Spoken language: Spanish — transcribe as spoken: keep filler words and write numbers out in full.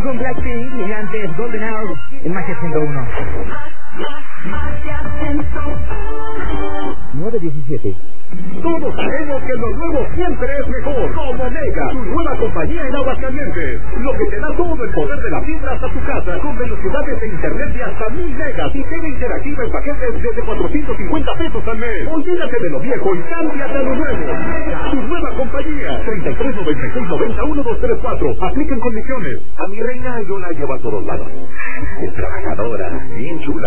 con Blackpink, Gigantes, Golden Hour, en Magia ciento uno. nueve diecisiete. Todos sabemos que lo nuevo siempre es mejor. Como Mega, tu nueva compañía en Aguascalientes. Lo que te da todo el poder de la fibra hasta tu casa, con velocidades de internet de hasta mil megas y tele interactiva en paquetes desde cuatrocientos cincuenta pesos al mes. Olvídate de lo viejo y cámbiate a lo nuevo. Mega, tu nueva compañía. treinta y tres noventa y seis noventa uno dos tres cuatro. Aplican condiciones. A mi reina yo la llevo a todos lados. Es trabajadora, bien chula.